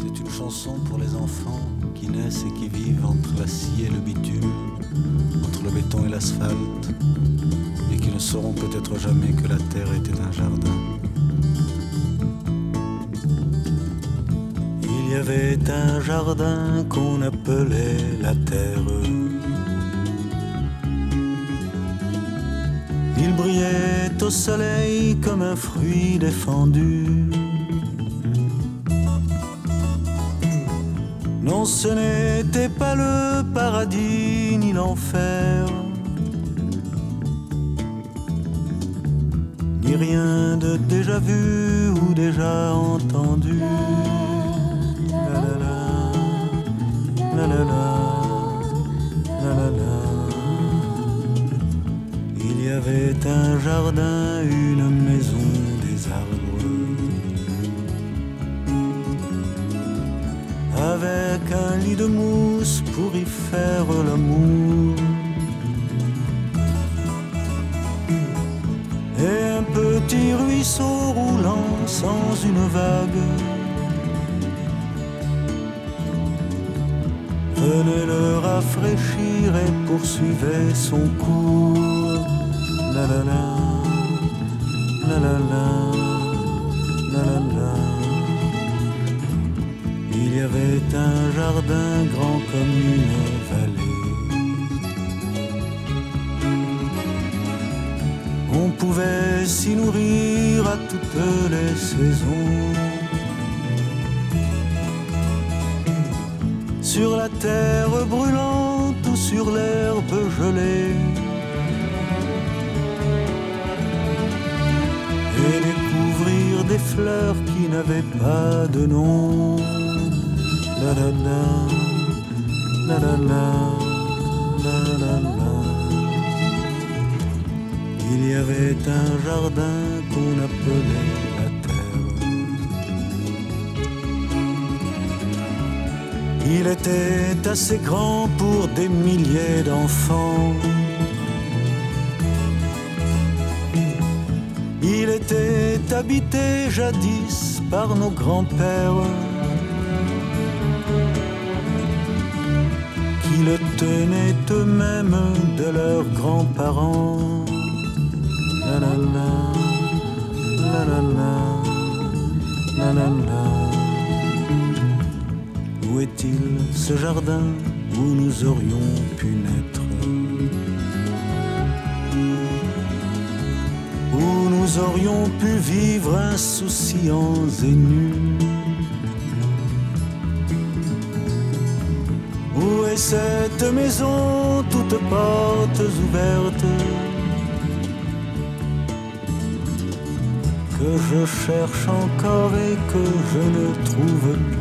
C'est une chanson pour les enfants qui naissent et qui vivent entre la scie et le bitume, entre le béton et l'asphalte, et qui ne sauront peut-être jamais que la terre était un jardin. Il y avait un jardin qu'on appelait la terre. Il brillait au soleil comme un fruit défendu. Non, ce n'était pas le paradis ni l'enfer, ni rien de déjà vu ou déjà entendu. La la la, la la la, la la la. Il y avait un jardin, une maison, des arbres, avec un lit de mousse pour y faire l'amour, et un petit ruisseau roulant sans une vague venait le rafraîchir et poursuivait son cours. La la la, la la la, la la la. Il y avait un jardin grand comme une vallée. On pouvait s'y nourrir à toutes les saisons. Sur la terre brûlante ou sur l'herbe gelée, et découvrir des fleurs qui n'avaient pas de nom. La la la, la la la, la la la. Il y avait un jardin qu'on appelait la terre. Il était assez grand pour des milliers d'enfants. Il était habité jadis par nos grands-pères, qui le tenaient eux-mêmes de leurs grands-parents. La la la, la la la, la la la. Où est-il ce jardin où nous aurions pu naître, où nous aurions pu vivre insouciants et nus? Où est cette maison, toutes portes ouvertes, que je cherche encore et que je ne trouve plus?